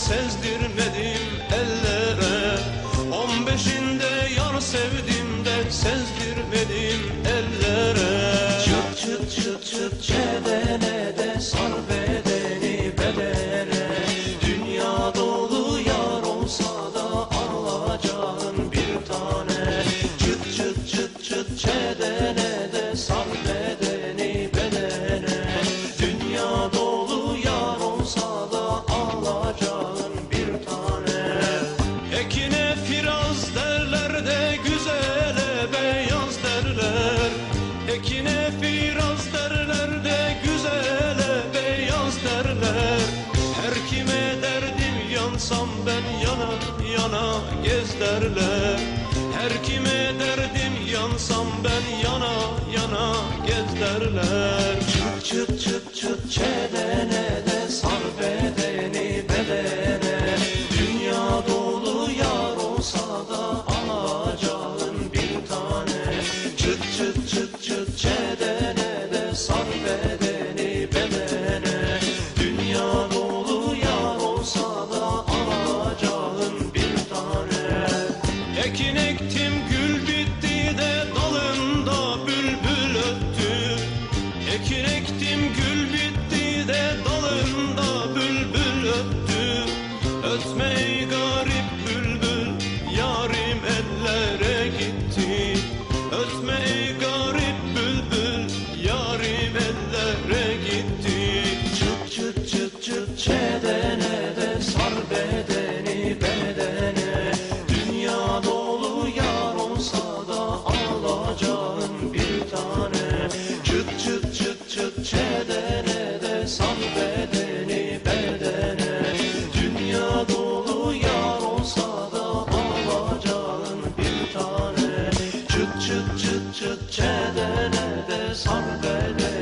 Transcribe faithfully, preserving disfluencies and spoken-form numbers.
sezdirmedim ellere. On beşinde yar sevdim de sezdirmedim ellere. Çıt çıt çıt çıt çedene de sar bedeni bedene. Dünya dolu yar olsa da alacağın bir tane. Çıt çıt çıt çıt çedene de sar bedeni bedene. Dünya dolu yar olsa da alacağın bir tane. Ekine firaz derler de güzele beyaz derler. Ekine firaz derler de güzele beyaz derler. Her kime derdim yansam ben yana yana gez derler. Her kime derdim yansam ben yana yana gez derler. Çıt çıt çıt çıt çedene de sar bedeni bedene. Dünya dolu yar olsa da alacağın bir tane. Çıt çıt çıt çıt çedene de sar bedeni bedene. Dünya dolu yar olsa da alacağın bir tane. Ekin ektim gül bitti de dalında bülbül öttü. Ekin ektim gül bitti de dalında bülbül öttü. Ötme ey garip bülbül yarim ellere gitti. Ötme ey garip bülbül yarim ellere gitti. Çıt çıt çıt çıt çedene de sar bedeni bedene. Dünya dolu yar olsa da alacağın bir tane. Çıt çıt çıt çıt çedene de sar bedeni bedene. Dünya dolu yar olsa da alacağın bir tane. Çıt çıt çıt çıt çedene de sar bedeni.